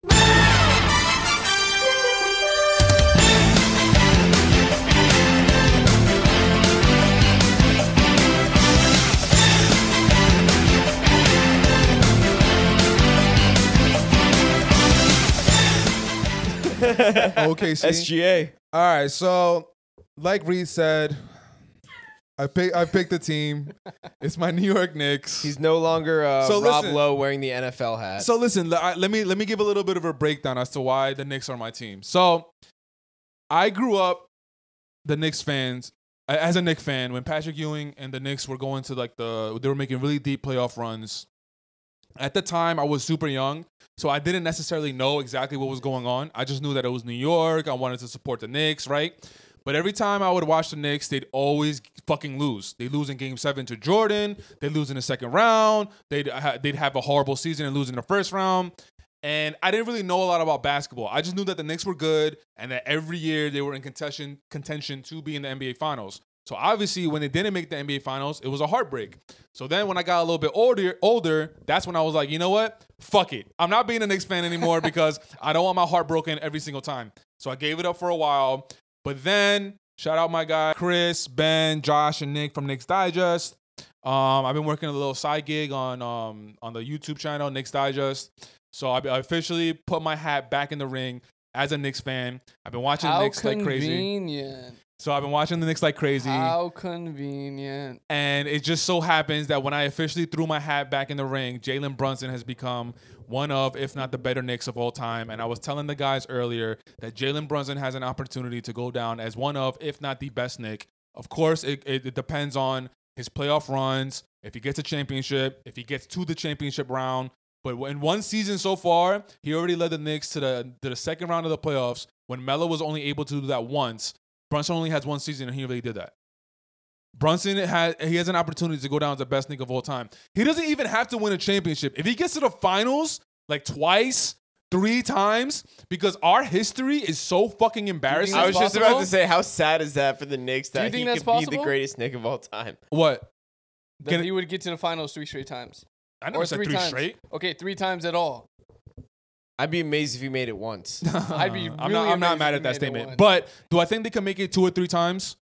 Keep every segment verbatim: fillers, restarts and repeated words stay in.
Okay, S G A. All right, so like Reed said, I pick I picked the team. It's my New York Knicks. He's no longer uh, So Rob listen- Lowe wearing the N F L hat. So listen, l- I- let me let me give a little bit of a breakdown as to why the Knicks are my team. So I grew up the Knicks fans as a Knicks fan when Patrick Ewing and the Knicks were going to like the they were making really deep playoff runs. At the time, I was super young, so I didn't necessarily know exactly what was going on. I just knew that it was New York. I wanted to support the Knicks, right? But every time I would watch the Knicks, they'd always fucking lose. They lose in Game Seven to Jordan. They lose in the second round. They'd ha- they'd have a horrible season and lose in the first round. And I didn't really know a lot about basketball. I just knew that the Knicks were good and that every year they were in contention contention to be in the N B A Finals. So obviously, when they didn't make the N B A Finals, it was a heartbreak. So then when I got a little bit older, older, that's when I was like, you know what? Fuck it. I'm not being a Knicks fan anymore because I don't want my heart broken every single time. So I gave it up for a while. But then, shout out my guy, Chris, Ben, Josh, and Nick from Knicks Digest. Um, I've been working a little side gig on um, on the YouTube channel, Knicks Digest. So I officially put my hat back in the ring as a Knicks fan. I've been watching How the Knicks like crazy. convenient. So I've been watching the Knicks like crazy. How convenient. And it just so happens that when I officially threw my hat back in the ring, Jalen Brunson has become one of, if not the better Knicks of all time. And I was telling the guys earlier that Jalen Brunson has an opportunity to go down as one of, if not the best Knick. Of course, it, it, it depends on his playoff runs, if he gets a championship, if he gets to the championship round. But in one season so far, he already led the Knicks to the to the second round of the playoffs when Melo was only able to do that once. Brunson only has one season, and he really did that. Brunson has he has an opportunity to go down as the best Knick of all time. He doesn't even have to win a championship. If he gets to the finals like twice, three times, because our history is so fucking embarrassing. I was just about possible? to say, how sad is that for the Knicks Do you that think he that's could be the possible? greatest Knick of all time? What? That Can- he would get to the finals three straight times. I never Or said three three times. straight. Okay, three times at all. I'd be amazed if he made it once. I'd be I'm really not. I'm not amazed mad if at he that made it statement. once. But do I think they can make it two or three times?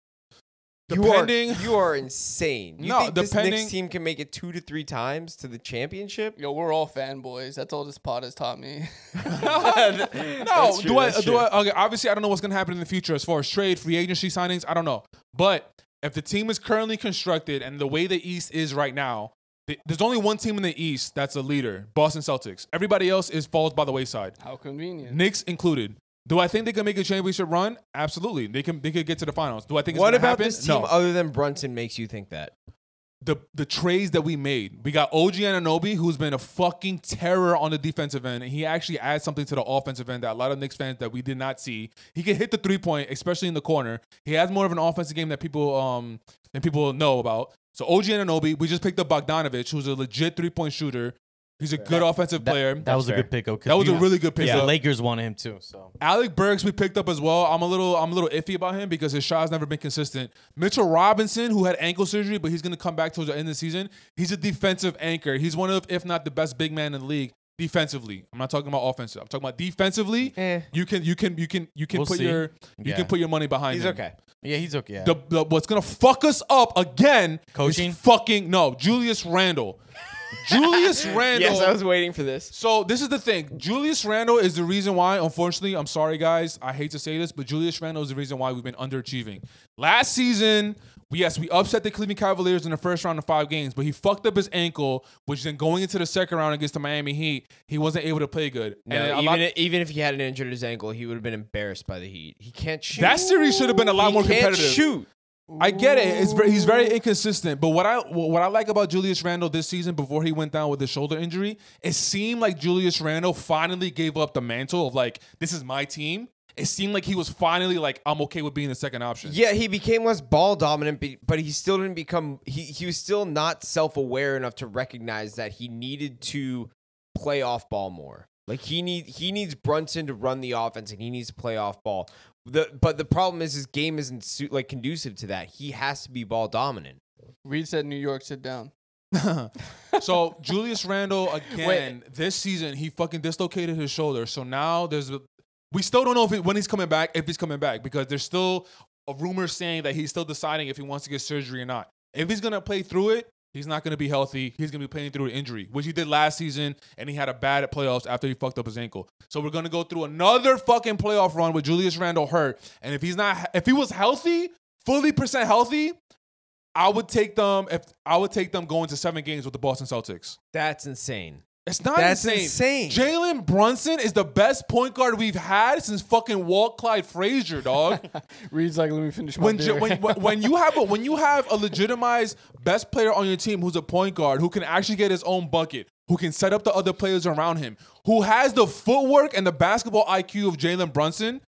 You Depending. are, you are insane. You No, think this depending- Knicks team can make it two to three times to the championship? Yo, we're all fanboys. That's all this pod has taught me. No, That's true, do I? that's Do true. I? Okay, obviously, I don't know what's gonna happen in the future as far as trade, free agency signings. I don't know, but if the team is currently constructed and the way the East is right now, th- there's only one team in the East that's a leader: Boston Celtics. Everybody else is falls by the wayside, How convenient. Knicks included. Do I think they can make a championship run? Absolutely, they can. They could get to the finals. Do I think it's What gonna about happen? this team No. other than Brunson makes you think that? the the trades that we made. We got O G Anunoby, who's been a fucking terror on the defensive end, and he actually adds something to the offensive end that a lot of Knicks fans that we did not see. He can hit the three point, especially in the corner. He has more of an offensive game that people um than people know about. So O G Anunoby, we just picked up Bogdanovich, who's a legit three point shooter. He's a good offensive That, player. that was fair. a good pickup. 'cause That was we- a really good because pickup. The Lakers wanted him too. So Alec Burks we picked up as well. I'm a little I'm a little iffy about him because his shot's never been consistent. Mitchell Robinson, who had ankle surgery, but he's gonna come back towards the end of the season. He's a defensive anchor. He's one of, if not the best big man in the league defensively. I'm not talking about offensive. I'm talking about defensively. Eh. You can you can you can you can We'll put see. your you Yeah. can put your money behind He's him. okay. yeah, he's okay. Yeah. The, the what's gonna fuck us up again Coaching? is fucking no Julius Randle. Julius Randle. Yes, I was waiting for this. So this is the thing. Julius Randle is the reason why, unfortunately, I'm sorry, guys. I hate to say this, but Julius Randle is the reason why we've been underachieving. Last season, we, yes, we upset the Cleveland Cavaliers in the first round of five games, but he fucked up his ankle, which then going into the second round against the Miami Heat, he wasn't able to play good. No, and a even, lot- i- even if he hadn't injured his ankle, he would have been embarrassed by the Heat. He can't shoot. that series should have been a lot he more can't competitive. shoot. I get it. It's very, he's very inconsistent. But what I what I like about Julius Randle this season, before he went down with the shoulder injury, it seemed like Julius Randle finally gave up the mantle of like, this is my team. It seemed like he was finally like, I'm okay with being the second option. Yeah, he became less ball dominant, but- but he still didn't become. He he was still not self aware enough to recognize that he needed to play off ball more. Like he need he needs Brunson to run the offense, and he needs to play off ball. The but the problem is his game isn't su- like conducive to that. He has to be ball dominant. Reed said New York, sit down. So Julius Randle again Wait. this season he fucking dislocated his shoulder. So now there's a, we still don't know if it, when he's coming back, if he's coming back because there's still a rumor saying that he's still deciding if he wants to get surgery or not. If he's gonna play through it, he's not gonna be healthy. He's gonna be playing through an injury, which he did last season, and he had a bad at playoffs after he fucked up his ankle. So we're gonna go through another fucking playoff run with Julius Randle hurt. And if he's not, if he was healthy, fully percent healthy, I would take them. If I would take them going to seven games with the Boston Celtics. That's insane. It's not That's insane. insane. Jalen Brunson is the best point guard we've had since fucking Walt Clyde Frazier, dog. Reed's like, let me finish my when, beer. when, when when you have a when you have a legitimized best player on your team who's a point guard who can actually get his own bucket, who can set up the other players around him, who has the footwork and the basketball I Q of Jalen Brunson.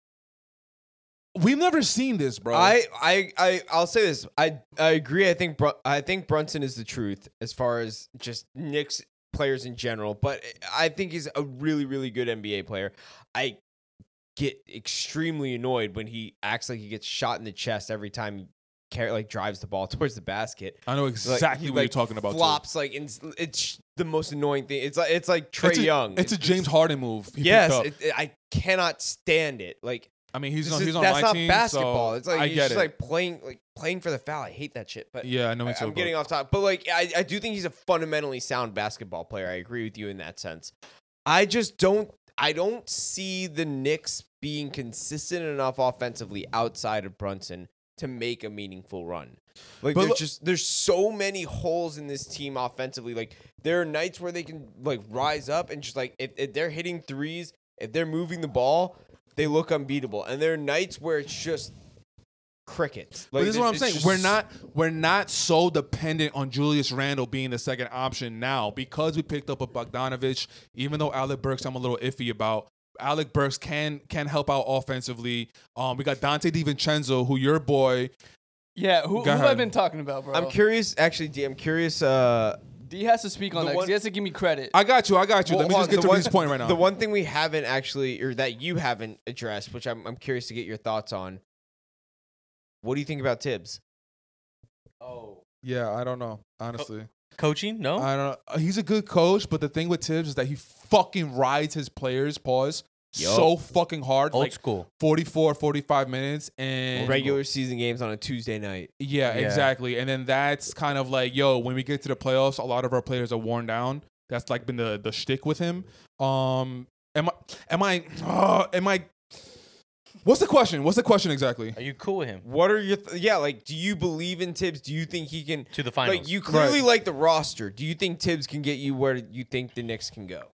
We've never seen this, bro. I, I, I, I'll say this. I, I agree. I think, Bru- I think Brunson is the truth as far as just Knicks players in general. But I think he's a really, really good N B A player. I get extremely annoyed when he acts like he gets shot in the chest every time he car- like drives the ball towards the basket. I know Like, exactly he, what like, you're talking about. too. Flops like it's, it's the most annoying thing. It's like it's like Trey It's a, Young. It's a James Harden move. he picked Yes, up. it, it- I cannot stand it. Like. I mean, he's This on, is- he's on that's my not team. basketball. So it's like I he's get just it. like playing like playing for the foul. I hate that shit. But yeah, I know I, me too. I'm bro. getting off topic. But like I, I do think he's a fundamentally sound basketball player. I agree with you in that sense. I just don't I don't see the Knicks being consistent enough offensively outside of Brunson to make a meaningful run. Like But there's look- just there's so many holes in this team offensively. Like there are nights where they can like rise up and just like if, if they're hitting threes, if they're moving the ball, they look unbeatable. And there are nights where it's just crickets. But this is what I'm it's saying. just- We're not we're not so dependent on Julius Randle being the second option now because we picked up a Bogdanovich. Even though Alec Burks, I'm a little iffy about. Alec Burks can can help out offensively. Um, we got Dante DiVincenzo, who your boy. yeah, who, who Go have I ahead. been talking about, bro? I'm curious. Actually, D, I'm curious. Uh, D has to speak on The that 'cause one- he has to give me credit. I got you. I got you. well, Let me hold just on, get the to one- Reed's point right now. The one thing we haven't actually, or that you haven't addressed, which I'm I'm curious to get your thoughts on. What do you think about Tibbs? Oh, yeah, I don't know. Honestly, coaching? No. I don't know. He's a good coach, but the thing with Tibbs is that he fucking rides his players. Pause. Yup. So fucking hard. Old like school. forty-four, forty-five minutes and Regular season games on a Tuesday night. Yeah, Yeah. exactly. And then that's kind of like, yo, when we get to the playoffs, a lot of our players are worn down. That's like been the the shtick with him. Um, am I? Am I? Uh, am I? What's the question? What's the question exactly? Are you cool with him What are your th- yeah? Like, do you believe in Tibbs? Do you think he can? to the finals? Like, you clearly Right. like the roster. Do you think Tibbs can get you where you think the Knicks can go?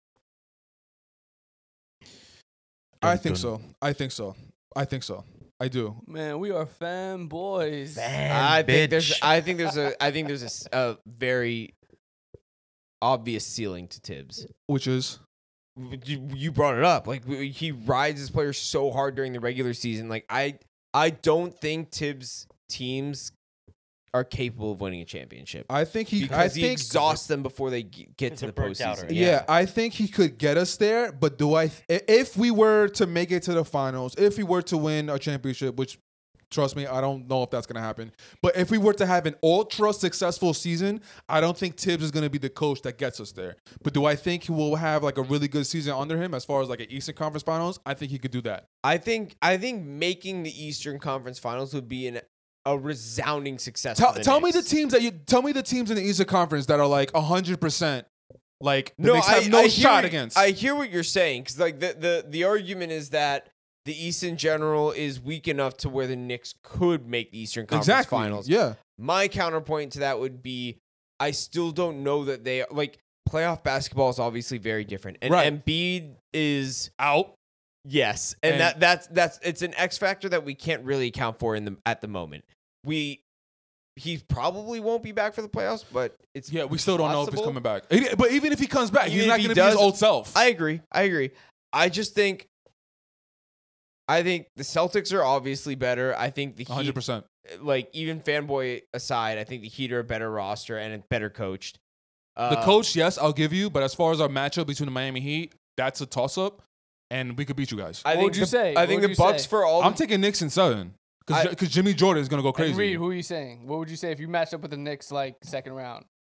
I think so. I think so. I think so. I do. Man, we are fanboys. Man, I think there's. bitch. I think there's a. I think there's a s- a, very obvious ceiling to Tibbs. Which is You, you brought it up. Like w- he rides his players so hard during the regular season. Like I, I don't think Tibbs teams are capable of winning a championship I think he. because I he think. exhausts them before they g- get to They're the burnt out postseason. already. Yeah, I think he could get us there. But do I? If we were to make it to the finals, if we were to win a championship, which trust me, I don't know if that's going to happen. But if we were to have an ultra successful season, I don't think Tibbs is going to be the coach that gets us there. But do I think he will have like a really good season under him as far as like an Eastern Conference Finals? I think he could do that. I think. I think making the Eastern Conference Finals would be an a resounding success. Tell, for the tell me the Knicks. teams that you tell me the teams in the Eastern Conference that are like one hundred percent like the No, Knicks I have no I hear shot what- against. I hear what you're saying because like the, the the argument is that the East in general is weak enough to where the Knicks could make the Eastern Conference exactly. Finals. Yeah. My counterpoint to that would be I still don't know that they like playoff basketball is obviously very different. And Right. Embiid is Out. yes. And, And- that that's that's it's an X factor that we can't really account for in the at the moment. We he probably won't be back for the playoffs, but it's Yeah, we still don't know if he's possible. coming back. He- But even if he comes back, Even he's if not he going to be his does- old self. I agree. I agree. I just think I think the Celtics are obviously better. I think the one hundred Heat, percent. like even fanboy aside, I think the Heat are a better roster and better coached. Uh, The coach, yes, I'll give you. But as far as our matchup between the Miami Heat, that's a toss-up, and we could beat you guys. I What think would you the, say? I What think would the you Bucks say? for all. I'm the, taking Knicks in seven I- because Jimmy Jordan is going to go And crazy. Reed, who are you saying? What would you say if you matched up with the Knicks like second round?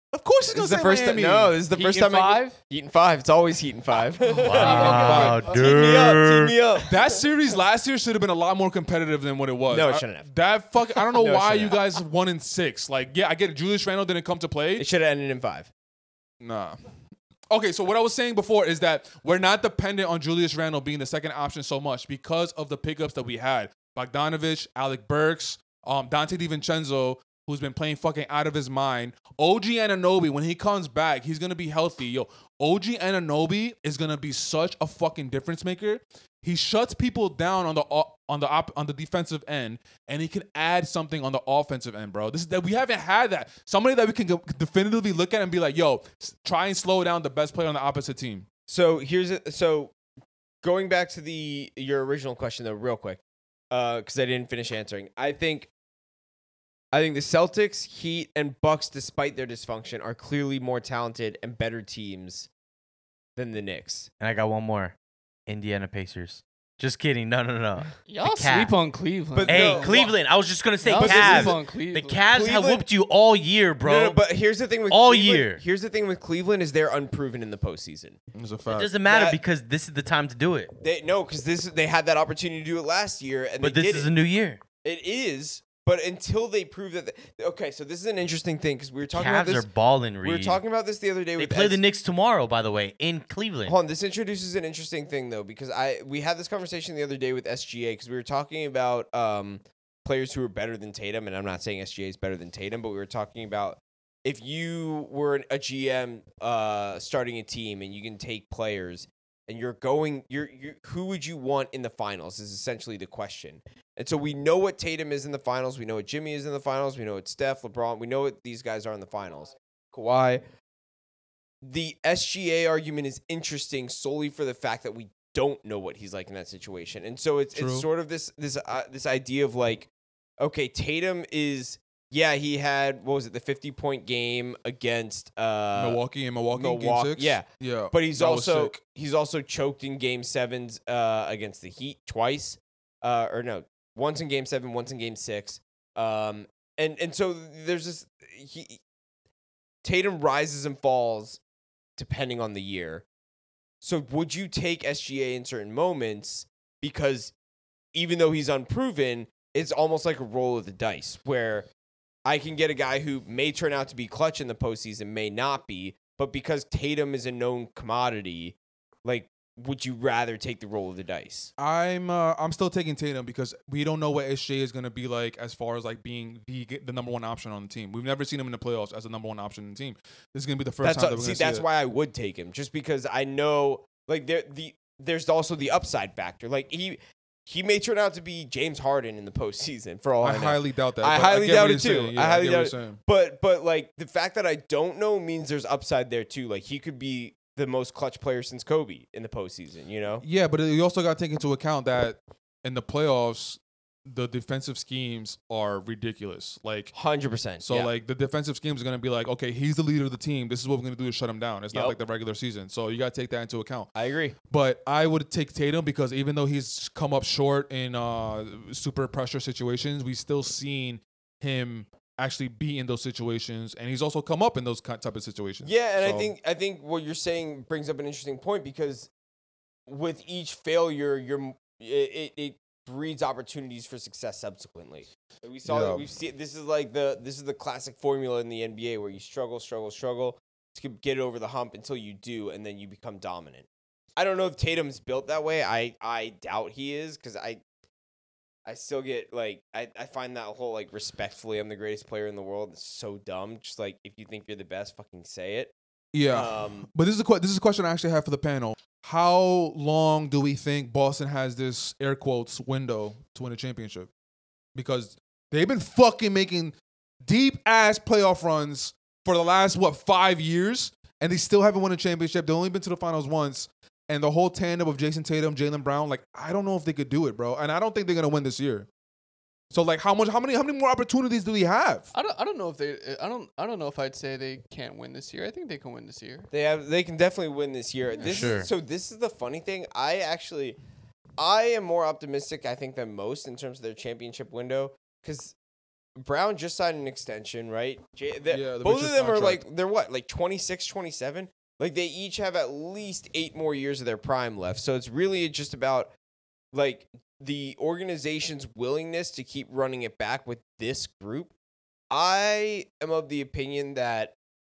Of course he's This gonna is the say first Miami. time. No, this is the Heat first in time. I, five. Heat and five. It's always Heat and five. Wow, Team me up. Team dude. me up. That series last year should have been a lot more competitive than what it was. No, it I- shouldn't have. That fuck. I don't know No, it why shouldn't you guys won in six. Like, yeah, I get it. Julius Randle didn't come to play. It should have ended in five. Nah. Okay, so what I was saying before is that we're not dependent on Julius Randle being the second option so much because of the pickups that we had. Bogdanovich, Alec Burks, um, Dante DiVincenzo, who's been playing fucking out of his mind. O G Anunoby, when he comes back, he's gonna be healthy. Yo, O G Anunoby is gonna be such a fucking difference maker. He shuts people down on the o- on the op- on the defensive end, and he can add something on the offensive end, bro. This is that we haven't had that. Somebody that we can go- definitively look at and be like, yo, s- try and slow down the best player on the opposite team. So here's a, so going back to the your original question though, real quick, because I didn't finish answering. I think I think the Celtics, Heat, and Bucks, despite their dysfunction, are clearly more talented and better teams than the Knicks. And I got one more. Indiana Pacers. Just kidding. No, no, no. Y'all The Cavs. sleep on Cleveland. But Hey, no, Cleveland. I was just gonna say Y'all Cavs. sleep on The Cleveland. Cavs have Cleveland- whooped you all year, bro. No, no, but here's the thing with All Cleveland. year. Here's the thing with Cleveland is they're unproven in the postseason. It's a it fact. doesn't matter that- because this is the time to do it. They no, because this they had that opportunity to do it last year, and But they this did is it. a new year. It is, but until they prove that. They, okay, so this is an interesting thing because we were talking about Cavs this. are balling, We were Reed. talking about this the other day. They with play Ed- the Knicks tomorrow, by the way, in Cleveland. Hold on, this introduces an interesting thing though, because I we had this conversation the other day with S G A because we were talking about um, players who are better than Tatum, and I'm not saying S G A is better than Tatum, but we were talking about if you were an- a G M uh, starting a team and you can take players and you're going, you're, you're who would you want in the finals is essentially the question. And so we know what Tatum is in the finals, we know what Jimmy is in the finals, we know what Steph, LeBron, we know what these guys are in the finals. Kawhi. The S G A argument is interesting solely for the fact that we don't know what he's like in that situation, and so it's True. it's sort of this this uh, this idea of like, okay, Tatum is yeah he had what was it the fifty point game against uh, Milwaukee and Milwaukee, in game Milwaukee, six. yeah. yeah. but he's that was also sick. he's also choked in game sevens uh, against the Heat twice, uh, or no, once in game seven, once in game six, um, and and so there's this he Tatum rises and falls depending on the year. So would you take S G A in certain moments because even though he's unproven, it's almost like a roll of the dice where I can get a guy who may turn out to be clutch in the postseason, may not be, but because Tatum is a known commodity, like, would you rather take the roll of the dice? I'm uh, I'm still taking Tatum because we don't know what S J is gonna be like as far as like being the the number one option on the team. We've never seen him in the playoffs as a number one option in the team. This is gonna be the first That's time a- that we're see, gonna see that's it. why I would take him, just because I know, like, there the there's also the upside factor. Like he he may turn out to be James Harden in the postseason for all I, I know. highly doubt that. I but highly get doubt what it you're too. saying. I Yeah, highly get doubt what it. you're saying. But but like the fact that I don't know means there's upside there too. Like he could be the most clutch player since Kobe in the postseason. You know? Yeah, but you also got to take into account that in the playoffs, the defensive schemes are ridiculous. Like, Hundred percent. so like the defensive schemes are gonna be like, okay, he's the leader of the team. This is what we're gonna do to shut him down. It's Yep. not like the regular season. So you got to take that into account. I agree. But I would take Tatum because even though he's come up short in uh, super pressure situations, we've still seen him actually be in those situations, and he's also come up in those ki- type of situations. Yeah, and I So- think I think what you're saying brings up an interesting point because with each failure, you're it, it, it breeds opportunities for success subsequently. We saw Yeah. we've seen this is like the this is the classic formula in the N B A where you struggle, struggle, struggle to get over the hump until you do, and then you become dominant. I don't know if Tatum's built that way. I I doubt he is because I. I still get like I, I find that whole like respectfully I'm the greatest player in the world. It's so dumb. Just like if you think you're the best, fucking say it. yeah. Um, But this is a que- this is a question I actually have for the panel. How long do we think Boston has this air quotes window to win a championship? Because they've been fucking making deep ass playoff runs for the last what five years, and they still haven't won a championship. They've only been to the finals once, and the whole tandem of Jason Tatum, Jaylen Brown, like I don't know if they could do it, bro. And I don't think they're gonna win this year. So like, how much? How many? How many more opportunities do we have? I don't. I don't know if they. I don't. I don't know if I'd say they can't win this year. I think they can win this year. They have. They can definitely win this year. This Sure. is, so this is the funny thing. I actually, I am more optimistic. I think than most in terms of their championship window because Brown just signed an extension, right? J- the- Yeah, the both of richest them are contract. like they're what, like twenty-six, twenty-seven? Like they each have at least eight more years of their prime left. So it's really just about like the organization's willingness to keep running it back with this group. I am of the opinion that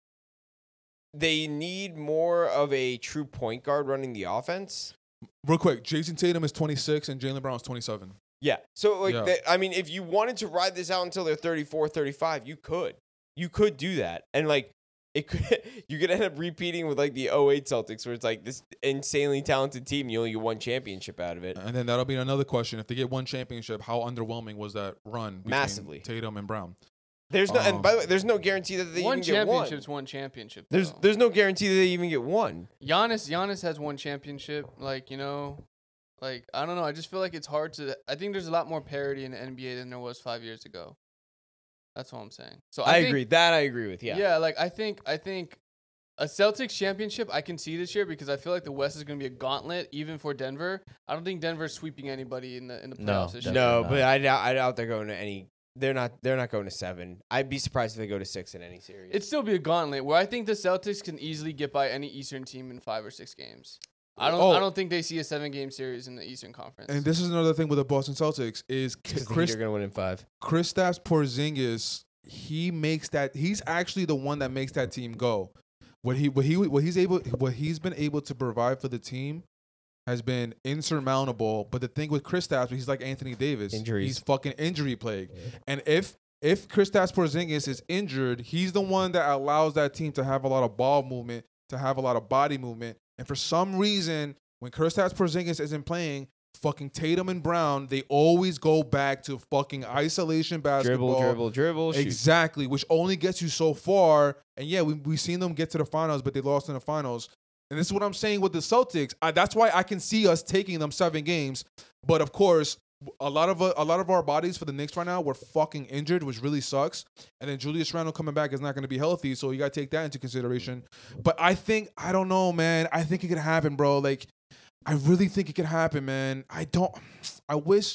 they need more of a true point guard running the offense. Real quick, Jason Tatum is twenty-six and Jaylen Brown is twenty-seven. Yeah. So, like, Yeah. they- I mean, if you wanted to ride this out until they're thirty-four, thirty-five, you could. You could do that. And, like, it could, you could end up repeating with, like, the oh eight Celtics where it's, like, this insanely talented team. You only get one championship out of it. And then that'll be another question. If they get one championship, how underwhelming was that run between Massively. Tatum and Brown? There's no, and Um, by the way, there's no guarantee that they one even get one. championship's one championship. There's, though. there's no guarantee that they even get one. Giannis, Giannis has one championship. Like, you know, like, I don't know. I just feel like it's hard to. I think there's a lot more parity in the N B A than there was five years ago. That's all I'm saying. So I, I, think- agree. That I agree with. Yeah. Yeah, like I think I think a Celtics championship I can see this year because I feel like the West is going to be a gauntlet even for Denver. I don't think Denver's sweeping anybody in the in the No, playoffs this year. No, Definitely but not. I doubt, I doubt they're going to any. They're not. They're not going to seven. I'd be surprised if they go to six in any series. It'd still be a gauntlet where I think the Celtics can easily get by any Eastern team in five or six games. I don't. Oh. I don't think they see a seven-game series in the Eastern Conference. And this is another thing with the Boston Celtics is because the Heat Chris are going to win in five. Kristaps Porzingis. He makes that. He's actually the one that makes that team go. What he what he what he's able what he's been able to provide for the team has been insurmountable. But the thing with Kristaps, he's like Anthony Davis. Injuries. He's fucking injury plagued. And if if Kristaps Porzingis is injured, he's the one that allows that team to have a lot of ball movement, to have a lot of body movement. And for some reason, when Kristaps Porzingis isn't playing, fucking Tatum and Brown, they always go back to fucking isolation basketball. Dribble, dribble, dribble. Shoot. Exactly, which only gets you so far. And yeah, we we seen them get to the finals, but they lost in the finals. And this is what I'm saying with the Celtics. I, that's why I can see us taking them seven games. But of course, a lot of uh, a lot of our bodies for the Knicks right now were fucking injured, which really sucks. And then Julius Randle coming back is not going to be healthy, so you got to take that into consideration. But I think I don't know, man. I think it could happen, bro. Like, I really think it could happen, man. I don't. I wish.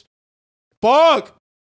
Fuck.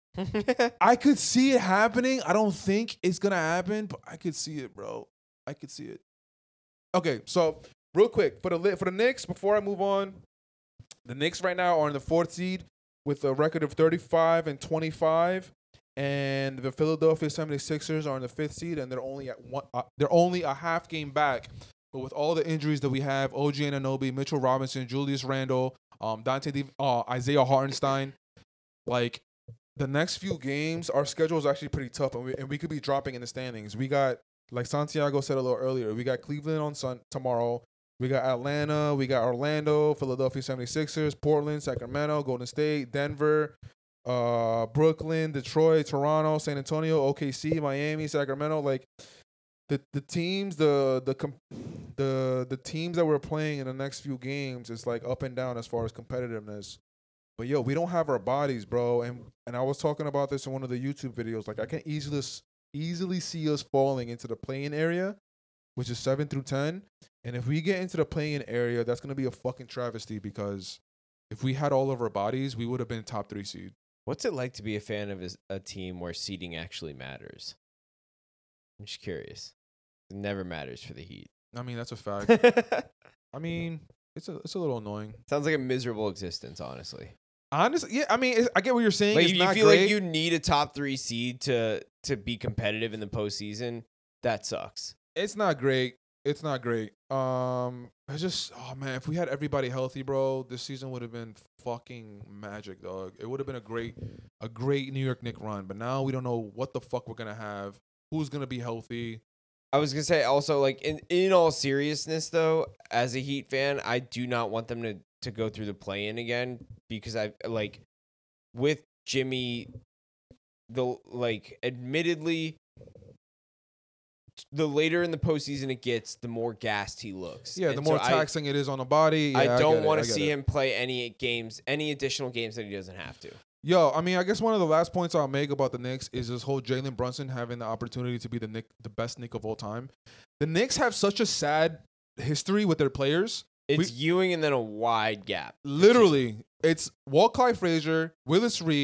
I could see it happening. I don't think it's gonna happen, but I could see it, bro. I could see it. Okay, so real quick for the li- for the Knicks, before I move on, the Knicks right now are in the fourth seed with a record of thirty-five and twenty-five, and the Philadelphia seventy-sixers are in the fifth seed, and they're only at one. Uh, they're only a half game back. But with all the injuries that we have, O G Anunoby, Mitchell Robinson, Julius Randle, um, Dante, Di- uh, Isaiah Hartenstein, like. The next few games, our schedule is actually pretty tough, and we, and we could be dropping in the standings. We got, like Santiago said a little earlier, we got Cleveland on sun tomorrow. We got Atlanta, we got Orlando, Philadelphia seventy-sixers, Portland, Sacramento, Golden State, Denver, uh, Brooklyn, Detroit, Toronto, San Antonio, O K C, Miami, Sacramento. Like the the teams, the the com- the the teams that we're playing in the next few games is like up and down as far as competitiveness. But yo, we don't have our bodies, bro. And and I was talking about this in one of the YouTube videos. Like I can easily easily see us falling into the play-in area, which is seven through ten. And if we get into the play-in area, that's gonna be a fucking travesty because if we had all of our bodies, we would have been top three seed. What's it like to be a fan of a, a team where seeding actually matters? I'm just curious. It never matters for the Heat. I mean, that's a fact. Sounds I mean, it's a it's a little annoying. like a miserable existence, honestly. Honestly, yeah. I mean, it's, I get what you're saying. Like, it's if you not feel great. like you need a top three seed to to be competitive in the postseason, that sucks. It's not great. It's not great. Um, it's just, oh man, if we had everybody healthy, bro, this season would have been fucking magic, dog. It would have been a great, a great New York Knicks run. But now we don't know what the fuck we're gonna have. Who's gonna be healthy? I was gonna say also, like, in, in all seriousness though, as a Heat fan, I do not want them to, to go through the play in again because I like with Jimmy the like admittedly the later in the postseason it gets, the more gassed he looks. Yeah, And the more so I- taxing it is on the body. Yeah, I get don't it, want I to get see it. him play any games, any additional games that he doesn't have to. Yo, I mean, I guess one of the last points I'll make about the Knicks is this whole Jalen Brunson having the opportunity to be the Nick, the best Knick of all time. The Knicks have such a sad history with their players. It's We- Ewing and then a wide gap. Literally, it's Walt Clyde Frazier, Willis Reed,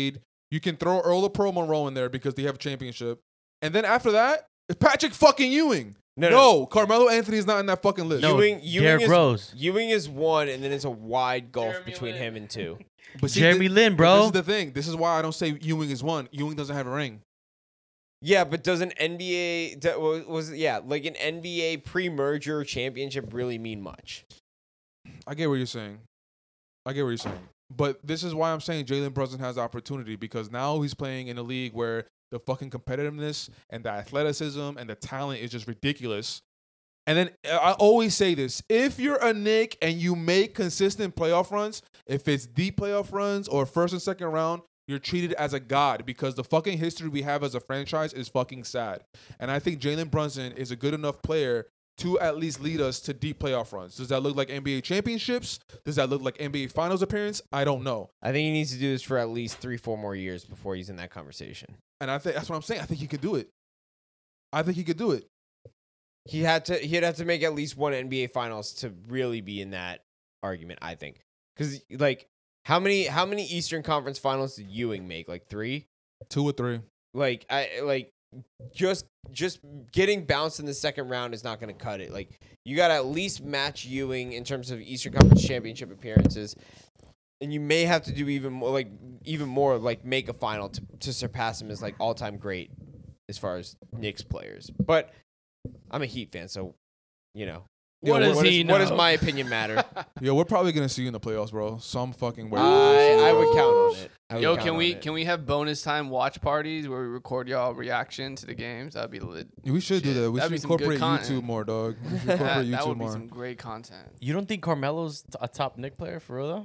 You can throw Earl Pro Monroe in there because they have a championship. And then after that, it's Patrick fucking Ewing. No, No, no. Carmelo Anthony is not in that fucking list. No, Ewing, Ewing Derrick is Rose. Ewing is one, and then it's a wide gulf Jeremy between Lin. him and two. But see, Jeremy thi- Lin, but bro. This is the thing. This is why I don't say Ewing is one. Ewing doesn't have a ring. Yeah, but does an N B A d- wa- was yeah like an N B A pre-merger championship really mean much? I get what you're saying. I get what you're saying. But this is why I'm saying Jalen Brunson has opportunity because now he's playing in a league where the fucking competitiveness and the athleticism and the talent is just ridiculous. And then I always say this. If you're a Knick and you make consistent playoff runs, if it's deep playoff runs or first and second round, you're treated as a god because the fucking history we have as a franchise is fucking sad. And I think Jalen Brunson is a good enough player to at least lead us to deep playoff runs. Does that look like N B A championships? Does that look like N B A finals appearance? I don't know. I think he needs to do this for at least three, four more years before he's in that conversation. And I think that's what I'm saying. I think he could do it. I think he could do it. He had to. He'd have to make at least one N B A finals to really be in that argument. I think because like how many how many Eastern Conference Finals did Ewing make? Like three. Two or three. Like I like just just getting bounced in the second round is not going to cut it. Like you got to at least match Ewing in terms of Eastern Conference Championship appearances, and you may have to do even more. Like even more. Like make a final to to surpass him as like all time great as far as Knicks players. But I'm a Heat fan, so you know. What Yo, does what he What does know? my opinion matter? Yo, we're probably gonna see you in the playoffs, bro. Some fucking way. I I would count on it. I would Yo, count can on we it. can we have bonus time watch parties where we record y'all reaction to the games? That'd be lit. we should do Shit, that. We that'd should be some good incorporate content. YouTube more, dog. We should That, incorporate that YouTube would be more. some great content. You don't think Carmelo's t- a top Knick player for real though?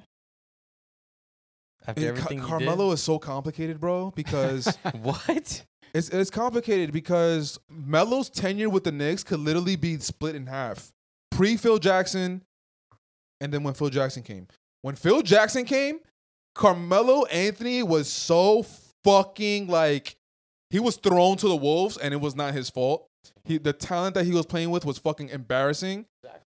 After It- everything Ca- he Carmelo is so complicated, bro, because did? What? it's it's complicated because Melo's tenure with the Knicks could literally be split in half. Pre Phil Jackson, and then when Phil Jackson came. When Phil Jackson came, Carmelo Anthony was so fucking like he was thrown to the wolves, and it was not his fault. He the talent that he was playing with was fucking embarrassing.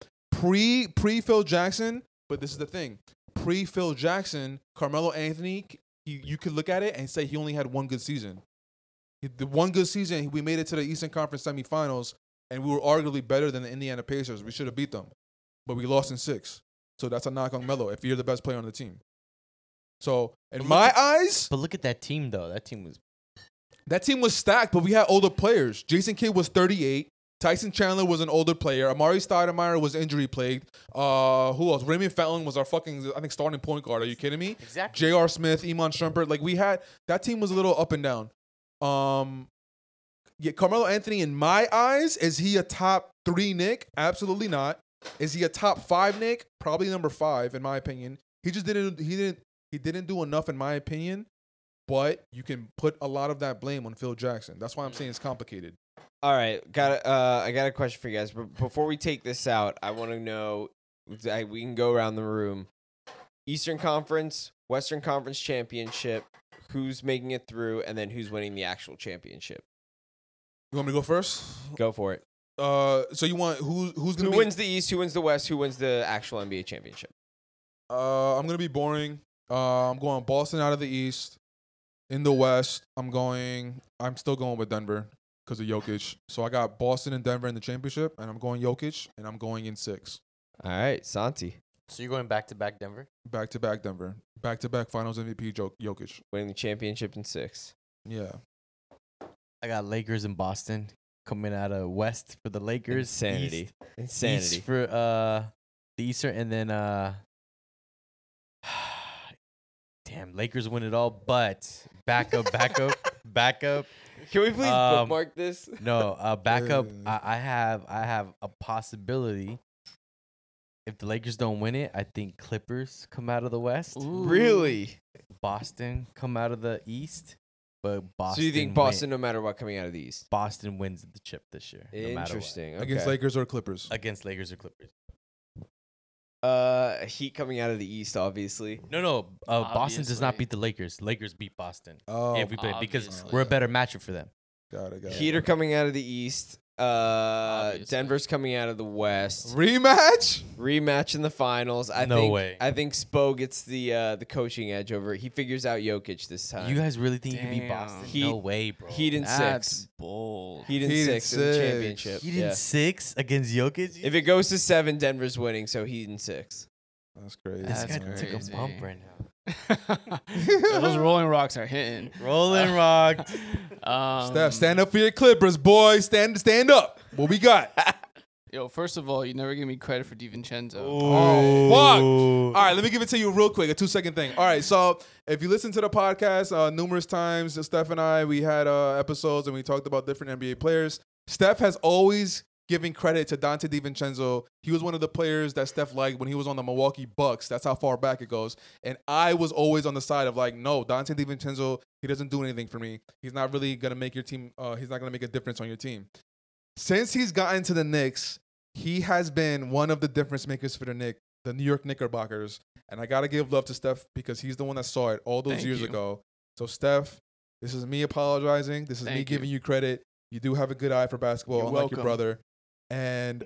Pre pre Phil Jackson, but this is the thing. Pre Phil Jackson, Carmelo Anthony, he, you could look at it and say he only had one good season. He- The one good season, we made it to the Eastern Conference semifinals, and we were arguably better than the Indiana Pacers. We should have beat them, but we lost in six. So that's a knock on Melo if you're the best player on the team. So in But look my at- eyes, But look at that team though. That team was that team was stacked, but we had older players. Jason Kidd was thirty-eight. Tyson Chandler was an older player. Amari Stoudemire was injury plagued. Uh, who else? Raymond Felton was our fucking, I think, starting point guard. Are you kidding me? exactly. J R. Smith, Iman Shumpert. Like we had that team was a little up and down. Um, yeah, Carmelo Anthony, in my eyes, is he a top three Knick? Absolutely not. Is he a top five Knick? Probably number five, in my opinion. He just didn't. He didn't. He didn't do enough, in my opinion. But you can put a lot of that blame on Phil Jackson. That's why I'm saying it's complicated. All right, got a, uh, I got a question for you guys. But before we take this out, I want to know. I, we can go around the room. Eastern Conference, Western Conference championship. Who's making it through, and then who's winning the actual championship? You want me to go first? Go for it. Uh, so you want who's who's gonna Who be? wins the East? Who wins the West? Who wins the actual N B A championship? Uh, I'm gonna be boring. Uh, I'm going Boston out of the East. In the West, I'm going. I'm still going with Denver because of Jokic. So I got Boston and Denver in the championship, and I'm going Jokic, and I'm going in six. All right, Santi So you're going back to back Denver? Back to back Denver. Back to back Finals M V P Jo- Jokic. winning the championship in six. Yeah. I got Lakers in Boston coming out of West for the Lakers. Insanity. East, Insanity. East for uh the Eastern, and then uh damn, Lakers win it all, but backup, backup, backup. Can we please Um, bookmark this? No, uh backup. Uh. I, I have I have a possibility. If the Lakers don't win it, I think Clippers come out of the West. Ooh. Really? Boston come out of the East, but Boston. So you think win- Boston, no matter what, coming out of the East? Boston wins the chip this year. No matter what. Interesting. Okay. Against Lakers or Clippers. Against Lakers or Clippers. Uh, Heat coming out of the East, obviously. No, no. Uh, Boston does not Obviously. beat the Lakers. Lakers beat Boston. Oh, if we play because obviously. we're a better matchup for them. got it. Got it. Heat are coming out of the East. Uh, Obviously. Denver's coming out of the West. Rematch? Rematch in the finals. I No think, way. I think Spo gets the uh, the coaching edge over. He figures out Jokic this time. You guys really think you can beat Damn. Boston? Heat- no way, bro. Heat in That's six. bold. Heat in Heat in six in the six. championship. Heat yeah. in six against Jokic? If it goes to seven, Denver's winning. So Heat in six. That's crazy. this That's guy took a crazy. bump right now. Those Rolling Rocks are hitting. Rolling Rock. Um, Steph, stand up for your Clippers, boy. Stand stand up. What we got? Yo, first of all, you never give me credit for DiVincenzo. Oh, fuck. All right, let me give it to you real quick, a two-second thing. All right, so if you listen to the podcast uh, numerous times, Steph and I, we had uh, episodes and we talked about different N B A players. Steph has always given credit to Dante DiVincenzo. He was one of the players that Steph liked when he was on the Milwaukee Bucks. That's how far back it goes. And I was always on the side of like, no, Dante DiVincenzo, he doesn't do anything for me. He's not really going to make your team, uh, he's not going to make a difference on your team. Since he's gotten to the Knicks, he has been one of the difference makers for the Knicks, the New York Knickerbockers. And I got to give love to Steph because he's the one that saw it all those Thank years you. ago. So, Steph, this is me apologizing. This is me Thank you. giving you credit. You do have a good eye for basketball, You're unlike your welcome. brother. And,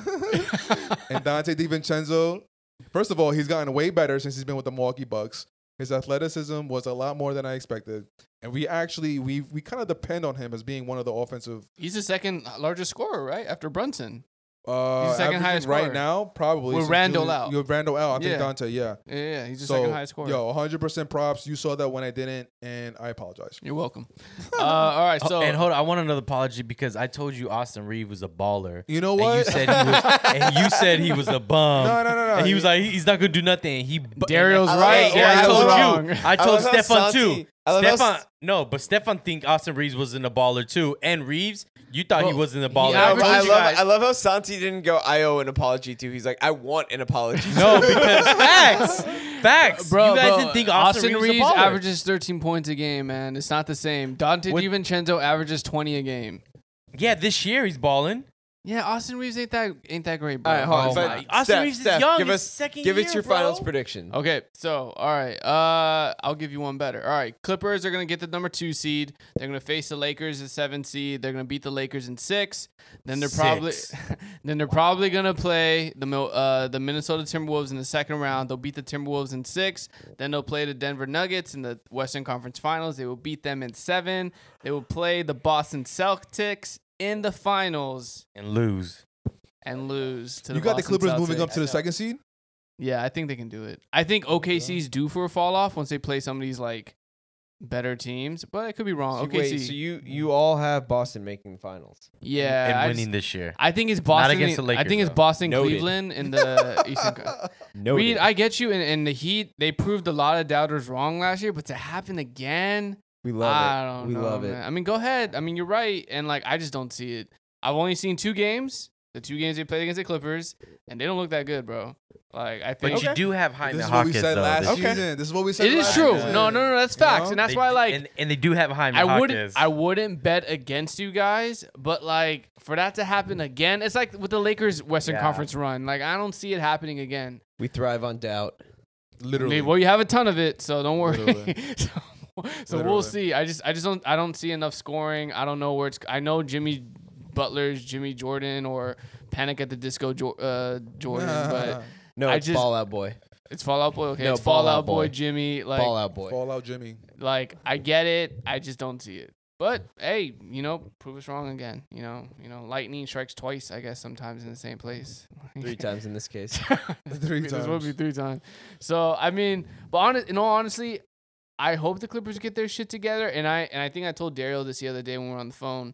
and Dante DiVincenzo, first of all, he's gotten way better since he's been with the Milwaukee Bucks. His athleticism was a lot more than I expected. And we actually, we we kind of depend on him as being one of the offensive He's the second largest scorer, right? After Brunson. Uh, He's the second averaging highest right scorer. now, probably. With since Randall Julius- out. You have Randall out. I think Yeah. Dante, yeah. Yeah, yeah, he's the So, second highest scorer. Yo, one hundred percent props. You saw that when I didn't, and I apologize. You're welcome. uh, all right, Oh, so and hold on, I want another apology because I told you Austin Reeves was a baller. You know And you what? said he was, and you said he was a bum. No, no, no, no. And he was like, he's not gonna do nothing. He Dario's and- right, Yeah, I Dario's told wrong. you. I told love how Stefan Santi- too. I love how Stefan, S- no, but Stefan think Austin Reeves wasn't a baller too. And Reeves, you thought he Bro, wasn't a he baller. No, averaged- but I you love guys- I love how Santi didn't go I owe an apology to. He's like, I want an apology. No, because facts, facts. Bro, you guys bro, didn't think Austin, Reeves, Reeves was a baller. averages thirteen points a game, man. It's not the same. Dante What- DiVincenzo averages twenty a game. Yeah, this year he's balling. Yeah, Austin Reeves ain't that ain't that great, bro. All right, hold on. Oh but my- Austin Steph, Reeves is Steph, young. Give His us second give year, us your bro. finals prediction. Okay, so all right, uh, I'll give you one better. All right, Clippers are gonna get the number two seed. They're gonna face the Lakers at seven seed. They're gonna beat the Lakers in six. Then they're probably, Six. then they're probably gonna play the Mil- uh the Minnesota Timberwolves in the second round. They'll beat the Timberwolves in six. Then they'll play the Denver Nuggets in the Western Conference Finals. They will beat them in seven. They will play the Boston Celtics in the finals And lose. and lose to You the got the Boston Clippers moving Celtics. up to the second seed? Yeah, I think they can do it. I think O K C's due for a fall off once they play some of these like better teams, but I could be wrong. So O K C, wait, so you you all have Boston making the finals. yeah, and I, winning just- this year. I think it's Boston. against the I Lakers, think it's though. Boston, Noted. Cleveland in the Eastern. Co- No, Reed, I get you, and, and the Heat they proved a lot of doubters wrong last year, but to happen again, we love I it. don't we know. love man. it. I mean, go ahead. I mean, you're right, and like I just don't see it. I've only seen two games, the two games they played against the Clippers, and they don't look that good, bro. Like I think But you do have Jaime This is what we Hawkins, said though, last this year. season. This is what we said it is last true. season. No, no, no, that's You facts, know? and that's They- why like. and, and they do have Jaime I Hawkins. wouldn't I wouldn't bet against you guys, but like for that to happen again, it's like with the Lakers Western Yeah. Conference run. Like I don't see it happening again. We thrive on doubt. I Literally. mean, well, you have a ton of it, so don't worry. Literally. so so Literally. we'll see. I just I just don't I don't see enough scoring. I don't know where it's. I know Jimmy Butler's Jimmy Jordan or Panic at the Disco jo- uh, Jordan, but No, I it's just- Ball Out Boy. it's Fallout Boy. Okay, No, it's Ball Fallout Out Boy, Boy. Jimmy. Like Ball Out Boy. Fallout Jimmy. like I get it. I just don't see it. But hey, you know, prove us wrong again. You know, you know, lightning strikes twice. I guess sometimes in the same place. Three times in this case. Three This would times. be three times. So I mean, but honest, in all honesty, I hope the Clippers get their shit together. And I and I think I told Daryl this the other day when we were on the phone.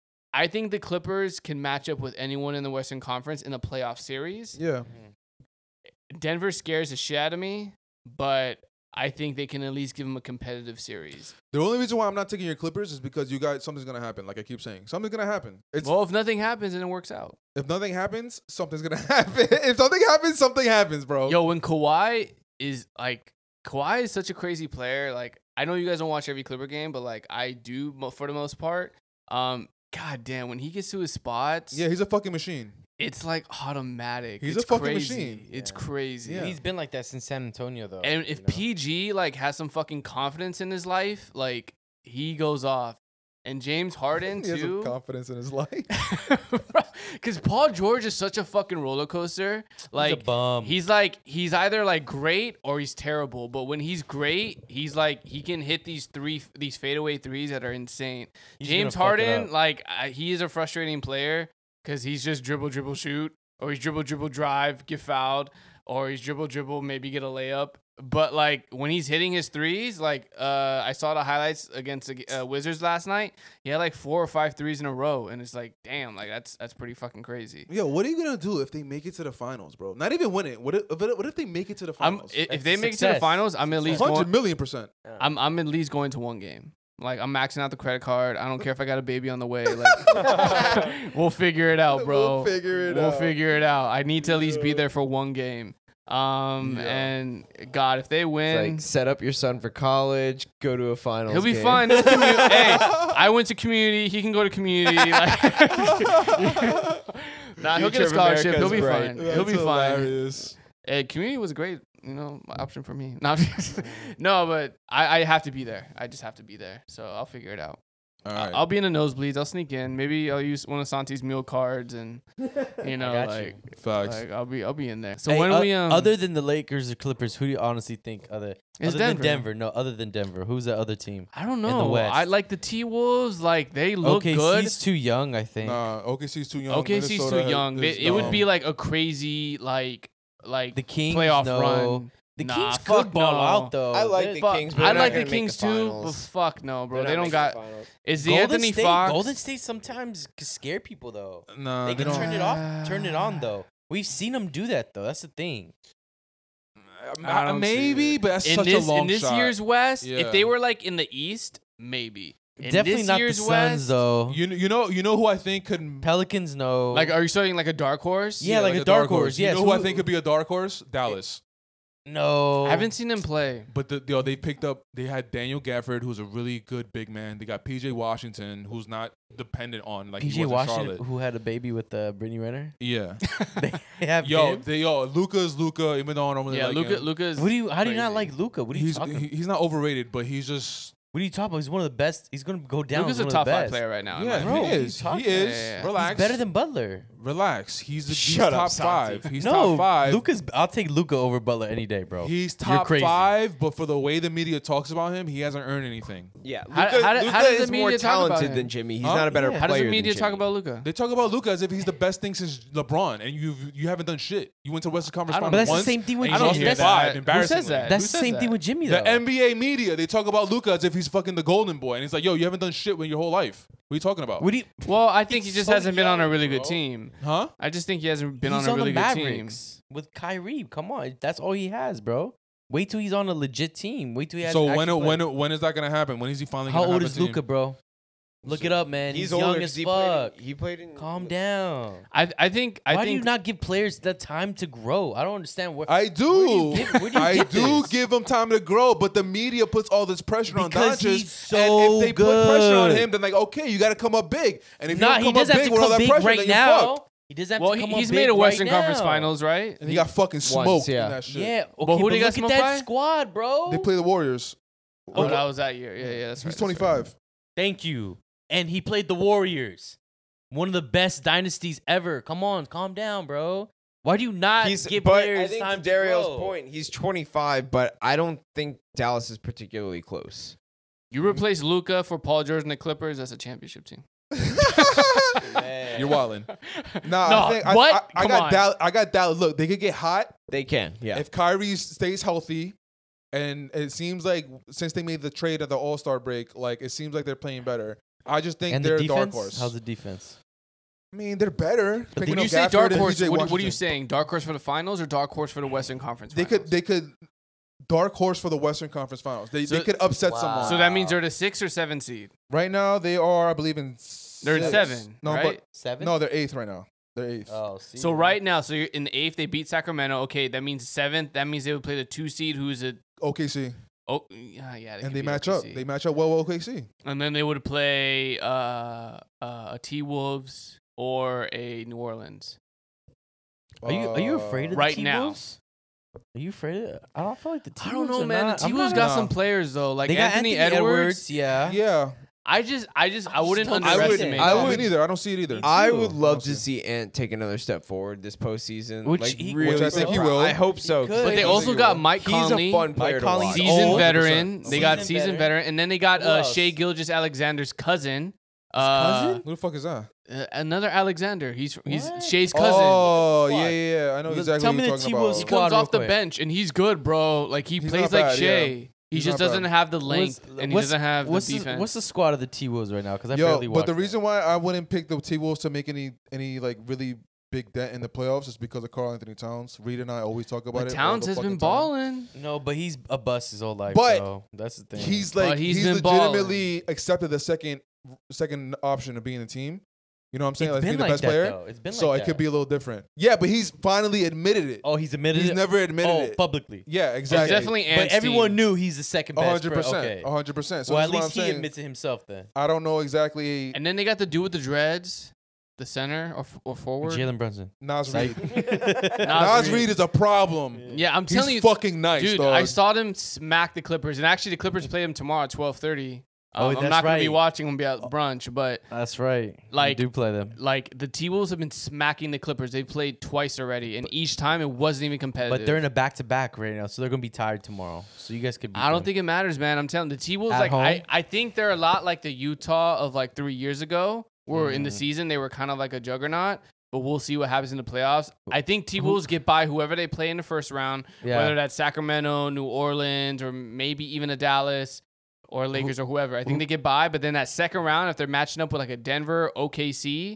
I think the Clippers can match up with anyone in the Western Conference in a playoff series. Yeah. Denver scares the shit out of me, but I think they can at least give them a competitive series. The only reason why I'm not taking your Clippers is because you guys something's gonna happen. Like I keep saying, something's gonna happen. It's Well, if nothing happens, then it works out. if nothing happens, something's gonna happen. If something happens, something happens, bro. Yo, when Kawhi is like, Kawhi is such a crazy player. Like, I know you guys don't watch every Clipper game, but like I do mo- for the most part. Um, God damn, when he gets to his spots, Yeah, he's a fucking machine. it's like automatic. He's it's a fucking crazy. machine. It's Yeah. crazy. Yeah. He's been like that since San Antonio, though. And if you know? P G like has some fucking confidence in his life, like he goes off. and James Harden He has some too. confidence in his life. Because Paul George is such a fucking roller coaster. Like he's a bum. he's like he's either like great or he's terrible. But when he's great, he's like he can hit these three these fadeaway threes that are insane. He's James gonna fuck it Harden, up. like uh, he is a frustrating player because he's just dribble dribble shoot, or he's dribble dribble drive get fouled, or he's dribble dribble maybe get a layup. But like when he's hitting his threes, like uh, I saw the highlights against the uh, Wizards last night. He had like four or five threes in a row, and it's like, damn, like that's that's pretty fucking crazy. Yo, what are you gonna do if they make it to the finals, bro? Not even win it. What if, what if they make it to the I'm, finals? if That's they a make it to the success. finals, I'm at least Hundred going. million percent. I'm I'm at least going to one game. Like I'm maxing out the credit card. I don't care if I got a baby on the way. Like we'll figure it out, bro. We'll figure it We'll out. figure it out. I need to at least be there for one game. Um Yeah. and God, if they It's win, like set up your son for college, go to a finals. he'll be game. fine. It's commu- hey, I went to community. He can go to community. Like, nah, he'll get Future a of scholarship. He'll America be is bright. fine. He'll be That's fine. hilarious. Hey, community was a great, you know, option for me. No, no, but I, I have to be there. I just have to be there. So I'll figure it out. All right. I'll be in the nosebleeds. I'll sneak in. Maybe I'll use one of Santi's meal cards, and you know, got like, you. Facts. like I'll be I'll be in there. So Hey, when o- we um, other than the Lakers or Clippers, who do you honestly think other It's other Denver. than Denver? No, other than Denver, who's the other team? I don't the know. West. I like the T Wolves. Like they look okay, good. he's too young, I think. Nah, O K C's too young. O K C's too Minnesota young. They, is it would dumb. be like a crazy like like The Kings, playoff no. run. The Nah, Kings fuck could ball no. out though. I like They- the Fuck, Kings, but I they're not like the gonna make Kings the too. But finals. fuck no, bro. They're They not don't making got. the finals. Is the Golden Anthony State, Fox? Golden State sometimes can scare people though. Nah, They they can don't. turn it off, turn it on though. We've seen them do that though. That's the thing. I don't see maybe, it. but that's in such this a long in this shot. year's West, Yeah. if they were like in the East, maybe. In Definitely this not the year's Suns West, though. You kn- you know you know who I think could Pelicans, no. Like, are you starting like a dark horse? Yeah, like a dark horse, You yes. know who I Who- think could be a dark horse? Dallas. no. I haven't seen him play. But the, yo, they picked up. They had Daniel Gafford, who's a really good big man. They got P J Washington, who's not dependent on like P he J was in Washington, Charlotte. who had a baby with uh, Brittany Renner. Yeah. They have Yo, him? they yo, Luca's Luca. Even though I don't really Yeah, like Luca. him. Luca's. What do you? How do you not crazy. like Luca? What are you he's talking? he, he's not overrated, but he's just what are you talking about? He's one of the best. He's gonna go down. Luca's as a one top of the five best. player right now. in yeah, my Bro, he what are you is. talking- He is. Yeah, yeah, yeah. Relax. He's better than Butler. Relax. He's the, he's Shut up, top Santi. five. He's no, top five. Luca's. I'll take Luca over Butler any day, bro. He's You're top crazy. five, but for the way the media talks about him, he hasn't earned anything. Yeah, How- Luka, how do- Luka how does the is more media talk about talented him? than Jimmy. He's Huh? not a better Yeah. player. How does the than media talk Jimmy. about Luca? They talk about Luca as if he's the best thing since LeBron, and you you haven't done shit. You went to Western Conference I don't- Finals But that's once. the same thing with and I you don't lost Jimmy. hear in that. five, Who embarrassingly. says that? That's Who the says same that? thing with Jimmy though. The N B A media, they talk about Luca as if he's fucking the golden boy, and it's like, yo, you haven't done shit with your whole life. What are you talking about? What do you? Well, I think he He's just so hasn't been on a young, really good bro. team. Huh? I just think he hasn't been he's on a really the good team. Mavericks with Kyrie. Come on, that's all he has, bro. Wait till he's on a legit team. Wait till he has. So an when actual when player. when is that gonna happen? When is he finally? How gonna old have is a team? Luca, bro? Look it up, man. He's, He's, older young 'cause as he fuck. played. In, he played in. Calm down. I I think I Why do think you not give players the time to grow? I don't understand what. I do. Where do you get- where do you I get do this? give him time to grow, but the media puts all this pressure on Because Doncic. he's so and if they put pressure on good. him, then like, okay, you got to come up big. And if Nah, you he don't come up doesn't have big to with all come that big pressure, right then you're now. fucked. He doesn't have well to he, come up he's big made a Western right Conference now. Finals, right? And he got fucking smoked yeah. in that shit. Yeah, okay, But who but do you look guys at smoke that by? squad, bro. They play the Warriors. Oh, that was that year. Yeah, yeah, that's right. He's that's right. twenty-five. Thank you. And he played the Warriors, one of the best dynasties ever. Come on, calm down, bro. Why do you not He's, give but players I think time to Dario's to grow? point, he's twenty-five, but I don't think Dallas is particularly close. You replace Luca for Paul George and the Clippers. That's a championship team. You're wildin'. Nah, No, I think I, what? I, I Come got on. Dallas. I got Dallas. Look, they could get hot They can, yeah. if Kyrie stays healthy. And it seems like since they made the trade at the All Star break, like it seems like they're playing better. I just think And they're the a dark defense? horse. How's the defense? I mean, they're better. But Picking When you up say Gafford dark and horse, P J what, what are you Washington. saying? Dark horse for the finals or dark horse for the Western Conference They Finals? could, they could, dark horse for the Western Conference Finals. They, So- they could upset Wow. someone. So that means they're the six or seven seed. Right now, they are, I believe, in. They're in six. seven, No, right? Seven? but no, they're eighth right now. They're eighth. Oh, see. So right now, so you're in the eighth, they beat Sacramento. Okay, that means seventh. That means they would play the two seed, who's a O K C, oh yeah, yeah, and can they beat match O K up. C. They match up well with O K C. And then they would play uh, uh, a T Wolves or a New Orleans. Are you are you Uh, afraid of right the now. T-Wolves? Are you afraid of? I don't feel like the T. I don't know, are man. Not, the T I'm Wolves not- got nah. some players though, like They got Anthony, Anthony Edwards. Edwards. Yeah. Yeah, I just, I just, I, I just wouldn't don't see it. underestimate. I that. would- Me neither. I don't see it either. I too. would I love don't to see see Ant take another step forward this postseason. Which like, he- really which I think he surpri- will. I hope so. He 'cause could. But they he's also a- got Mike He's Conley, a fun player Mike to Conley's watch. seasoned old. veteran. They got Seasoned seasoned veteran. veteran, and then they got Who uh, else? Shea Gilgis Alexander's cousin. Uh, cousin? Who the fuck is that? uh, another Alexander. He's he's What? Shay's cousin. Oh, Squad. yeah, yeah, yeah. I know Tell exactly me what the you're talking T-Wolves about. He squad comes real off the quick. bench and he's good, bro. Like he He's plays not like bad, Shea. yeah. He He's just not doesn't bad. have the length, and he what's- doesn't have what's the the, defense. what's the squad of the T Wolves right now? Because I Yo, barely but watch the them. reason why I wouldn't pick the T Wolves to make any any like really big dent in the playoffs is because of Karl Anthony Towns. Reed and I always talk about but it. all Towns the has fucking been time. balling. No, but he's a bust his whole life. But so that's the thing. He's But like he's he's, been balling. legitimately accepted the second second option of being the team. You know what I'm saying? It's Like been being the like best that, player. though. It's been So like it could that. be a little different. Yeah, but he's finally admitted it. Oh, he's admitted he's it. never admitted oh, it. publicly. Yeah, It's exactly. definitely But Ant's everyone team. knew he's the second A best. hundred for- percent. Okay. A hundred percent. So Well, this at is what least I'm he saying. admits it himself then. I don't know exactly. And then they got the dude with the dreads, the center or or forward. Jalen Brunson. Nas Psych. Reed. Nas Nas Reed. Reed is a problem. Yeah, I'm He's telling you, fucking nice, dude. dog. I saw them smack the Clippers, and actually the Clippers play them tomorrow at twelve thirty. Oh, Um, I'm that's not gonna be right. watching. I'm gonna be at brunch, but That's right. Like- you do play them. like the T Wolves have been smacking the Clippers. They've played twice already, and each time it wasn't even competitive. But they're in a back to back right now, so they're gonna be tired tomorrow. So you guys could. Be I don't fine. think it matters, man. I'm telling you, the T Wolves, At like I, home? I think they're a lot like the Utah of like three years ago, where in the Mhm. season they were kind of like a juggernaut. But we'll see what happens in the playoffs. I think T Wolves get by whoever they play in the first round, Yeah. whether that's Sacramento, New Orleans, or maybe even a Dallas or Lakers or whoever. I think they get by. But then that second round, if they're matching up with like a Denver, O K C,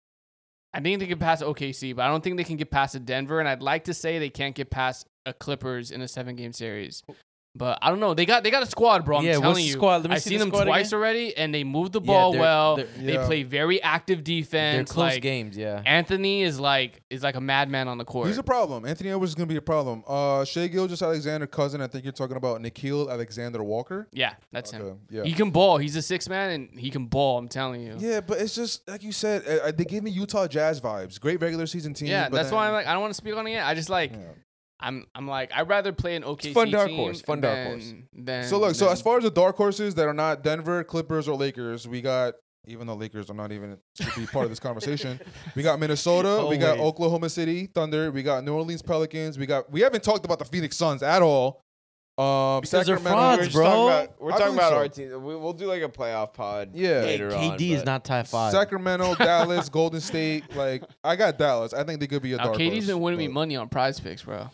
I think they can pass O K C, but I don't think they can get past a Denver. And I'd like to say they can't get past a Clippers in a seven game series. But I don't know. They got they got a squad, bro. I'm Yeah, what's telling the you. squad? Let me I've see seen the them squad twice again. already, and they move the Yeah, ball they're- well. they're- They Yeah. play very active They're defense. close like, games. Yeah. Anthony is like is like a madman on the court. He's a problem. Anthony Edwards is going to be a problem. Uh, Shea Gilgis Alexander cousin. I think you're talking about Nikhil Alexander Walker. yeah, that's him. Okay, yeah. He can ball. He's a six man, and he can ball. I'm telling you. Yeah, but it's just like you said. Uh, they gave me Utah Jazz vibes. Great regular season team. Yeah, but that's then- why I'm like I don't want to speak on it yet. I just like Yeah. I'm I'm like I'd rather play an O K C fun dark team horse, fun dark than- horse. than- So look, so than- as far as the dark horses that are not Denver, Clippers, or Lakers, we got. Even though Lakers are not even should be part of this conversation, we got Minnesota, Oh, we got wait. Oklahoma City Thunder, we got New Orleans Pelicans, we got. We haven't talked about the Phoenix Suns at all. Um, Because they're Sacramento. frauds, We're just bro. talking about, we're I talking believe about so. our team. We, we'll do like a playoff pod. Yeah. Hey, later K D on, is but- not top five. Sacramento, Dallas, Golden State. Like I got Dallas. I think they could be a now dark K D's horse, been winning me but- money on Prize Picks, bro.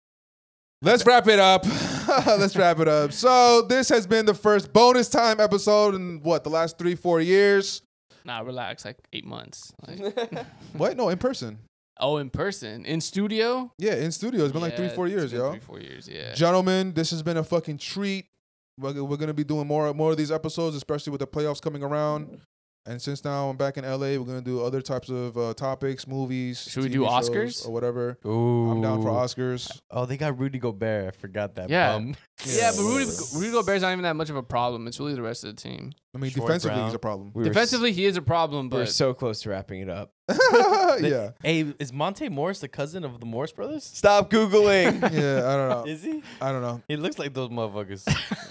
Let's wrap it up. Let's wrap it up. So this has been the first bonus time episode in what the last three, four years. Nah, relax. Like eight months. Like, What? No, in person. oh, in person, in studio. Yeah, in studio. It's been like Yeah, three, four it's years, been yo. Three, four years. Yeah. Gentlemen, this has been a fucking treat. We're, we're gonna be doing more more of these episodes, especially with the playoffs coming around. And since now I'm back in L A, we're gonna do other types of uh, topics, movies. Should we T V do shows, Oscars? or whatever? Ooh. I'm down for Oscars. Oh, they got Rudy Gobert. I forgot that. Yeah. bum. Yeah, but Rudy, whatever. Rudy Gobert's not even that much of a problem. It's really the rest of the team. I mean, Short defensively, Brown. he's a problem. We were Defensively, he is a problem, s- we're but so close to wrapping it up. yeah, Hey, is Monte Morris the cousin of the Morris brothers? Stop googling. yeah. I don't know. Is he? I don't know. He looks like those motherfuckers.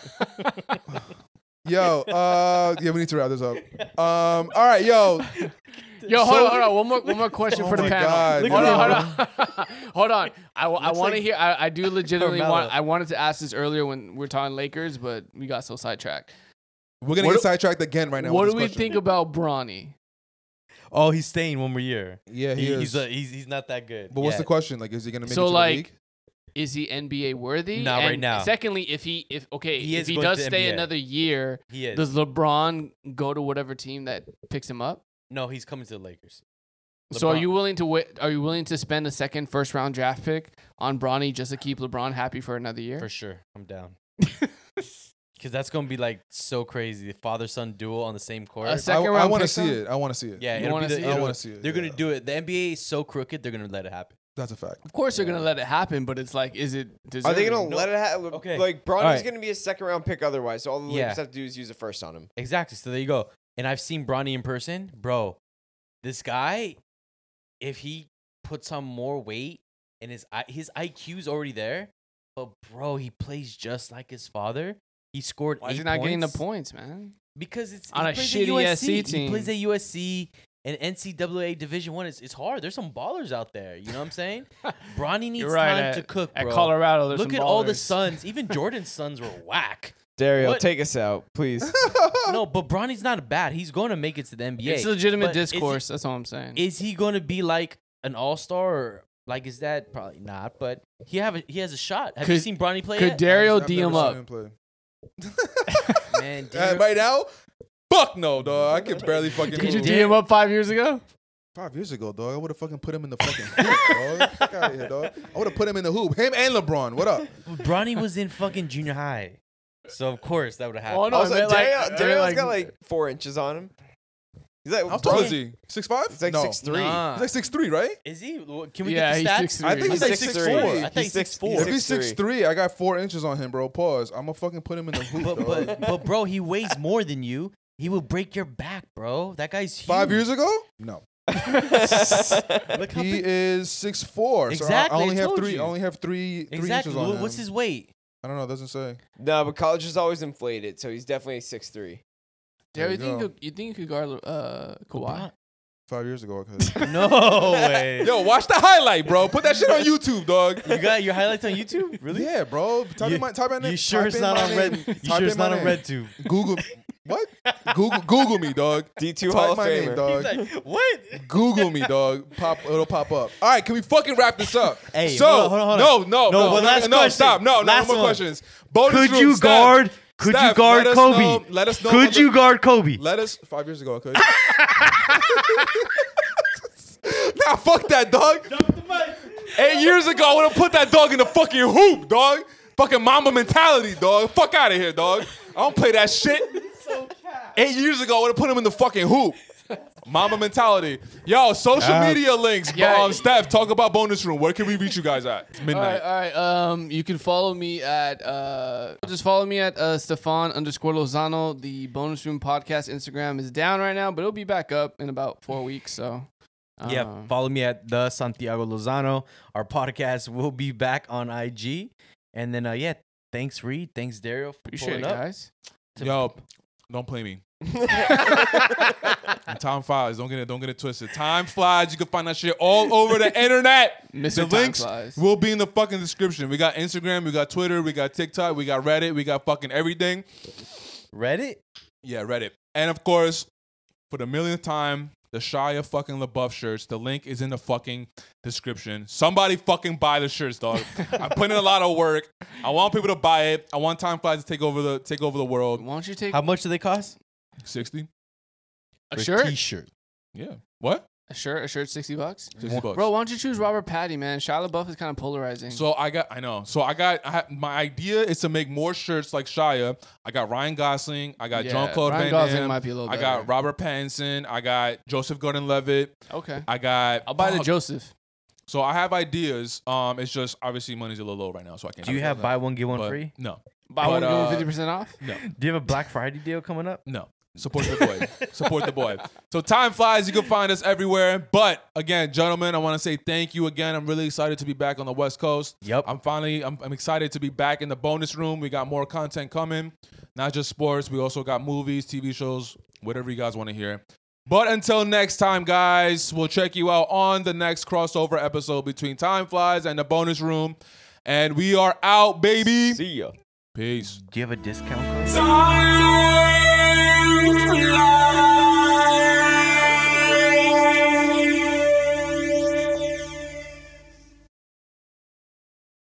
Yo, uh, yeah, we need to wrap this up. Um, all right, yo, yo, hold So- on, hold on. One more, one more question Oh for the my panel. God, hold yo. on, hold on, hold on. I, I Looks want to like hear. I, I do legitimately Carmelo. want. I wanted to ask this earlier when we were talking Lakers, but we got so sidetracked. we're gonna What get do- sidetracked again right now. What with do this we question. think about Bronny? Oh, he's staying one more year. Yeah, he, He, is. he's, a, he's he's not that good. but what's the yet. question? Like, is he gonna make So, it to like, the league? Is he N B A worthy? Not right And now. Secondly, if he, if okay, He if is he going does to stay N B A. another year, He is. does LeBron go to whatever team that picks him up? No, he's coming to the Lakers. So are LeBron- you willing to wait? Are you willing to spend a second first round draft pick on Bronny just to keep LeBron happy for another year? For sure, I'm down. Because that's gonna be like so crazy. The father son duel on the same court. A I, second I round want to pick, see though? it. I want to see it. yeah, You it'll wanna be the, see it? I it'll- want to see it. They're yeah. gonna do it. The N B A is so crooked. They're gonna let it happen. That's a fact. Of course, they're gonna let it happen, but it's like, is it? Are they gonna deserving? No. let it happen? Okay. Like Bronny's Alright. gonna be a second round pick otherwise. So all the Lakers Yeah. have to do is use a first on him. Exactly. So there you go. And I've seen Bronny in person, bro. This guy, if he puts on more weight and his I- his I Q's already there, but bro, he plays just like his father. He scored Why eight is he not points. getting the points, man? because it's On he a plays shitty at U S S C C. team. He plays at U S C and N C double A Division One. It's it's hard. There's some ballers out there. You know what I'm saying? Bronny needs You're right, time at- to cook, bro. At Colorado, there's Look some at all the ballers. Suns. Even Jordan's sons were whack. Dario, What? take us out, please. No, but Bronny's not bad. He's going to make it to the N B A. It's legitimate But is he- discourse. That's all I'm saying. Is he going to be like an all star or like is that probably not? But he have a, he has a shot. Have you Could- seen Bronny play? Could yet? Dario I've D never him seen up? him play. Man, Uh, Dario, right now, fuck no, dog. I can barely fucking. Could you move. D him up five years ago? Five years ago, dog, I would have fucking put him in the fucking hoop, dog. Fuck out of here, dog. I would have put him in the hoop. Him and LeBron. What up? Bronny was in fucking junior high, so of course that would have happened. Oh, no, Also, I meant like- Dario, I meant Dario's like- got like four inches on him. He's like, How tall bro, is he? Six five? He's like no. six three. Nah. He's like six three, right? Is he? Can we Yeah, get he's the stats? six three. I think He's he's like like six six three. four. I thought He's he's six six four. four. If he's six three, I got four inches on him, bro. Pause. I'm gonna fucking put him in the hoop, But, dog. but but bro, he weighs more than you. He will break your back, bro. That guy's huge. Five years ago? No. Look how He big- is six four. So I- Exactly, I only I have told three. you. I only have three. Three exactly. inches on Wha- What's him. his weight? I don't know. It doesn't say. No, but college is always inflated, so he's definitely six three. Dario, you There you think go. you could, you think you could guard uh, Kawhi? Five years ago, I could. No way. Yo, watch the highlight, bro. Put that shit on YouTube, dog. You got your highlights on YouTube? Really? Yeah, bro. Type You- in my type in You name- sure type it's in not my on Red? name. You Type sure it's in my not on name. RedTube? Google what? Google Google me, dog. D two Type Hall of my name, Famer. dog. He's like, what? Google me, dog. Pop, it'll pop up. All right, can we fucking wrap this up? Hey, so hold on, hold on, hold on. no, no, No, no, one no, last no, question. stop, no, no, Last no more one. questions. Bonus Could room, you Steph. guard? Could Steph, you guard let us Kobe? know- let us know. Could about you the- guard Kobe? Let us five years ago. I could. Nah, fuck that, dog. Eight years ago, I would have put that dog in the fucking hoop, dog. Fucking Mamba mentality, dog. Fuck out of here, dog. I don't play that shit. Eight years ago, I would have put him in the fucking hoop. Mamba mentality. Yo, social Uh, media links. yeah. Um, Steph, talk about bonus room. Where can we reach you guys at? It's All midnight. right, all right. Um, you can follow me at uh, just follow me at uh, Stefan underscore Lozano. The Bonus Room podcast Instagram is down right now, but it'll be back up in about four weeks. So, Yeah, um, follow me at the Santiago Lozano. Our podcast will be back on I G. And then, uh, yeah, thanks, Reed. Thanks, Dario, for appreciate pulling it, up. guys. Yo, don't play me. And time flies. Don't get it. Don't get it twisted. Time flies. You can find that shit all over the internet. Mister The Time links Flies. will be in the fucking description. We got Instagram, we got Twitter, we got TikTok, we got Reddit, we got fucking everything. Reddit? Yeah, Reddit. And of course, for the millionth time, the Shia fucking LaBeouf shirts. The link is in the fucking description. Somebody fucking buy the shirts, dog. I put in a lot of work. I want people to buy it. I want Time Flies to take over the take over the world. Why don't you take How much do they cost? sixty. a For shirt? T-shirt. Yeah. What? A shirt? A shirt? Sixty bucks? sixty bucks. Bro, why don't you choose Robert Patty, man? Shia LaBeouf is kind of polarizing. So I got, I know. So I got, I have, my idea is to make more shirts like Shia. I got Ryan Gosling. I got Yeah, Jean Claude Ryan Van Gosling Damme. might be a little I better. got Robert Pattinson. I got Joseph Gordon-Levitt. okay, I got. I'll buy the fuck. Joseph. So I have ideas. Um, it's just obviously money's a little low right now, so I can't. Do you have buy one, get one but free? No, Buy But, one, give uh, one fifty percent off. no, Do you have a Black Friday deal coming up? no. Support the boy. Support the boy. So time flies. You can find us everywhere. But again, gentlemen, I want to say thank you again. I'm really excited to be back on the West Coast. Yep. I'm finally. I'm, I'm excited to be back in the bonus room. We got more content coming. Not just sports. We also got movies, T V shows, whatever you guys want to hear. But until next time, guys, we'll check you out on the next crossover episode between Time Flies and the bonus room. And we are out, baby. See ya. Peace. Do you have a discount code? Time